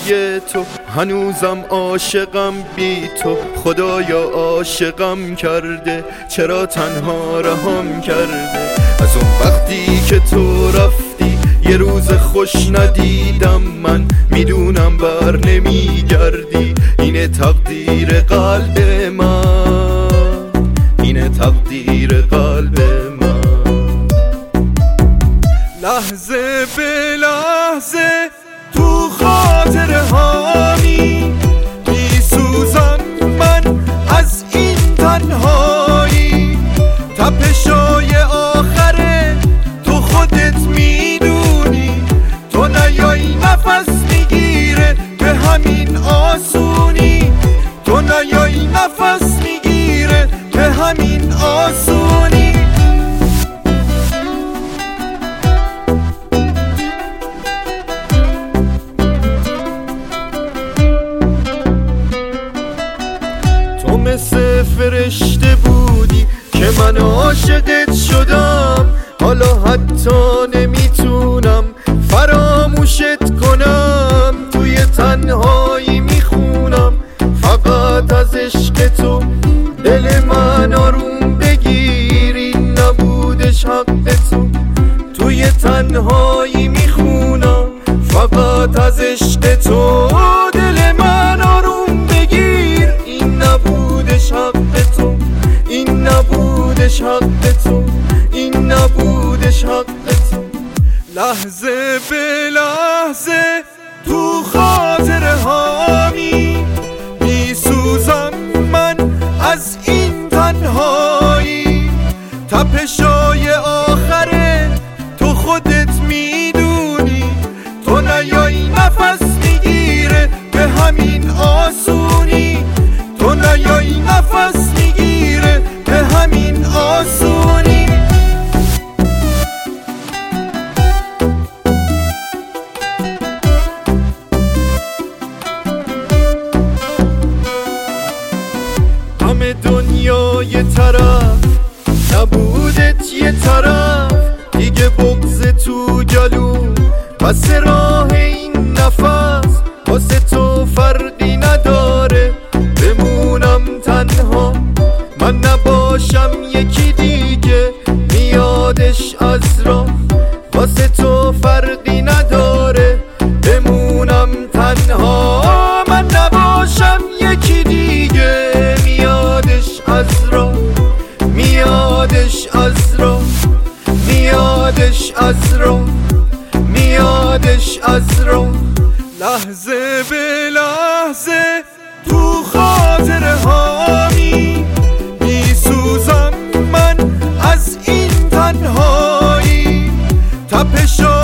برای تو، هنوزم عاشقم بی تو. خدایا عاشقم کرده، چرا تنها رهام کرده؟ از اون وقتی که تو رفتی یه روز خوش ندیدم من، میدونم بر نمیگردی. اینه تقدیر قلب من، اینه تقدیر قلب من. لحظه به لحظه تو خاطره هامی میسوزم من از این تنهایی. تپشای آخره تو خودت میدونی، تو نیای نفس میگیره به همین آسونی، تو نیای نفس میگیره به همین آسونی. تو مثل فرشته بودی که من عاشقت شدم، حالا حتی نمیتونم فراموشت کنم. توی تنهایی میخونم فقط از عشق تو، دل من آروم بگیر این نبودش حق تو. توی تنهایی میخونم فقط از عشق تو، دل من آروم بگیر این نبودش حق تو، این نبودش حق تو، این نبودش حق تو. لحظه به لحظه تو خاطره هامی میسوزم من از این تنهایی. تپشای آخره تو خودت میدونی، تو نیای نفس میگیره به همین آسونی، تو نیای نفس میگیره به همین آسونی. همه دنیا یه طرف، نبودت یه طرف دیگه. بغض تو گلو پس راه این نفس، واسه تو فرقی نداره بمونم تنها. من نباشم یکی دیگه میادش از راه، واسه تو فرقی نداره بمونم تنها. من نباشم یکی دیگه میادش از راه، میادش از راه، میادش از راه، میادش از راه. لحظه به لحظه تو خاطره هامی میسوزم من از این تنهایی. تپشای